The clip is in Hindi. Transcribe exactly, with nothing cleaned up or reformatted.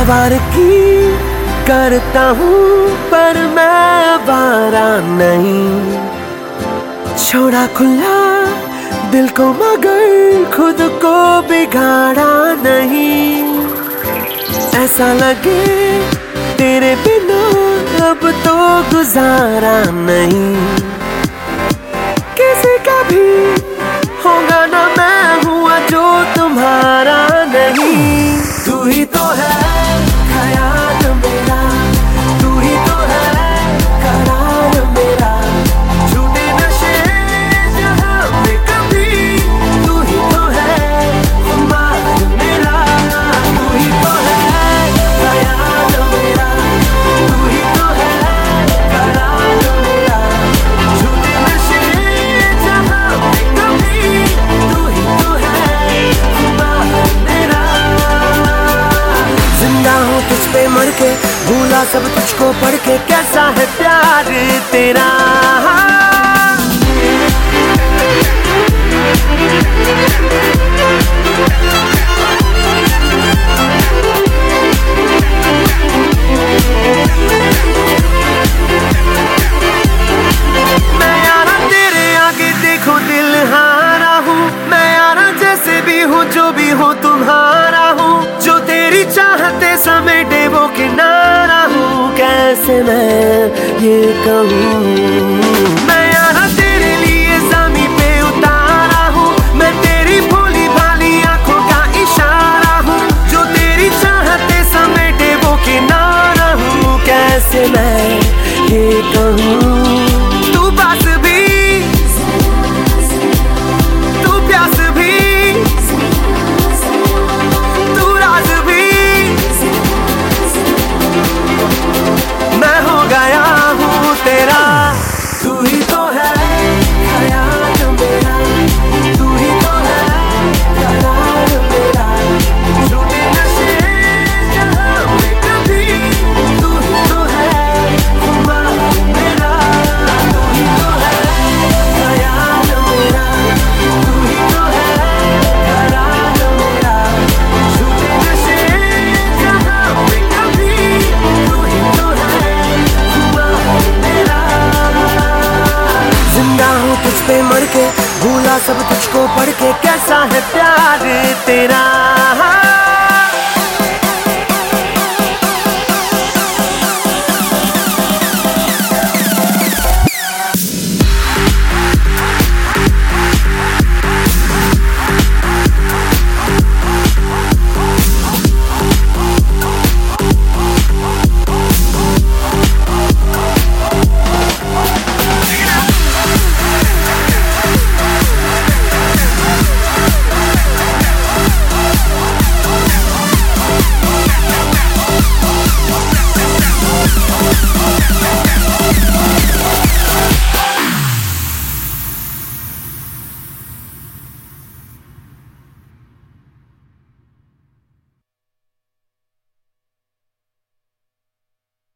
सवार की करता हूँ पर मैं वारा नहीं, छोड़ा खुला दिल को मगर खुद को बिगाड़ा नहीं। ऐसा लगे तेरे बिना अब तो गुजारा नहीं, किसी का भी होगा ना मैं हुआ जो तुम्हारा नहीं। तू ही तो है ख्याल मेरा, तू ही तो है करार मेरा, झूठे नशे जहां में कभी, तू ही तो है खुमार मेरा। तू ही तो है ख्याल मेरा, तू ही तो है करार मेरा, झूठे नशे जहां में कभी, तू ही तो है खुमार मेरा। जिंदा हूँ तुझ पे मर के, भूला सब तुझको पढ़ के, कैसा है प्यार तेरा। मैं यारा तेरे आगे देखो दिल हारा हूँ, मैं यारा जैसे भी हूँ जो भी हूँ तुम्हारा हूँ, जो तेरी चाहते समेटे वो किनारा हूँ। कैसे मैं ये कहूँ